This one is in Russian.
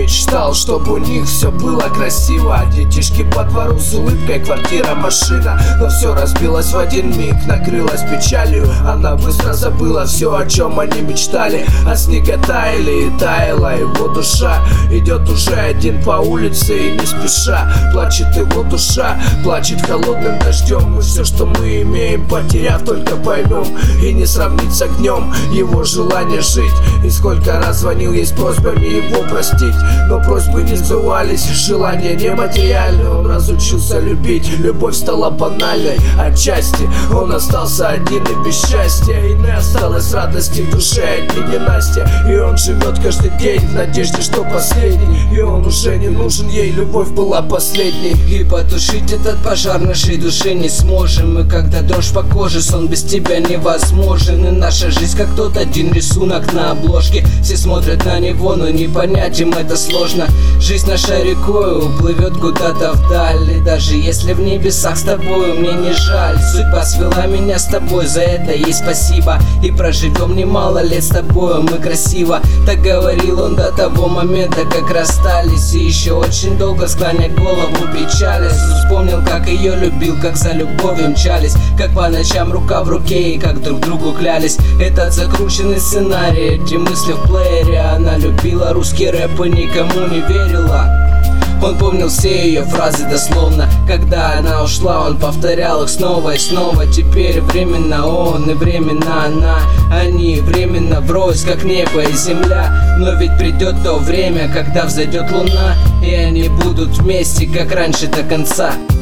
мечтал, чтобы у них все было красиво. Детишки по двору с улыбкой, квартира, машина. Но все разбилось в один миг, накрылась печалью. Она быстро забыла все, о чем они мечтали. А снега таяли и таяла его душа. Идет уже один по улице и не спеша. Плачет его душа, плачет холодным дождем. И все, что мы имеем, потеряв, только поймем. И не сравнить с огнем его желание жить. И сколько раз звонил ей с просьбами его простить, но просьбы не сбывались, желания нематериальны. Он разучился любить, любовь стала банальной. Отчасти он остался один и без счастья. И не осталось радости в душе, одни не Настя. И он живет каждый день в надежде, что последний. И он уже не нужен ей, любовь была последней. И потушить этот пожар нашей души не сможем. И когда дрожь по коже, сон без тебя невозможен. И наша жизнь как тот один рисунок на обложке. Все смотрят на него, но не понять им это сложно. Жизнь наша рекой уплывет куда-то вдаль. И даже если в небесах с тобой мне не жаль. Судьба свела меня с тобой, за это ей спасибо. И проживем немало лет с тобой, мы красиво. Так говорил он до того момента, как расстались. И еще очень долго склоня голову печались. Вспомнил, как ее любил, как за любовью мчались, как по ночам рука в руке и как друг другу клялись. Этот закрученный сценарий, эти мысли в плеере. Она любила русский рэп и никому не верила. Он помнил все ее фразы дословно. Когда она ушла, он повторял их снова и снова. Теперь временно он и временно она. Они временно врозь, как небо и земля. Но ведь придет то время, когда взойдет луна, и они будут вместе, как раньше, до конца.